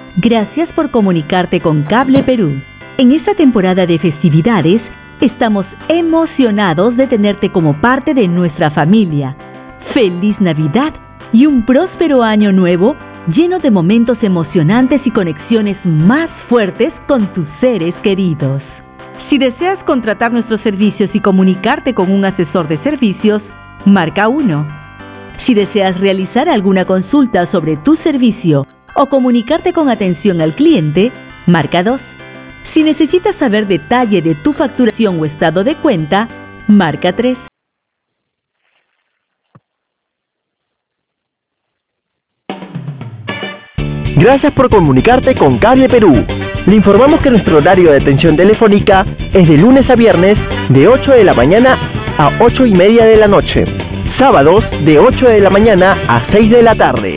Gracias por comunicarte con Cable Perú. En esta temporada de festividades, estamos emocionados de tenerte como parte de nuestra familia. ¡Feliz Navidad y un próspero año nuevo lleno de momentos emocionantes y conexiones más fuertes con tus seres queridos! Si deseas contratar nuestros servicios y comunicarte con un asesor de servicios, marca 1. Si deseas realizar alguna consulta sobre tu servicio o comunicarte con atención al cliente, marca 2. Si necesitas saber detalle de tu facturación o estado de cuenta, marca 3. Gracias por comunicarte con Cable Perú. Le informamos que nuestro horario de atención telefónica es de lunes a viernes de 8 de la mañana a 8:30 de la noche. Sábados de 8 de la mañana a 6 de la tarde.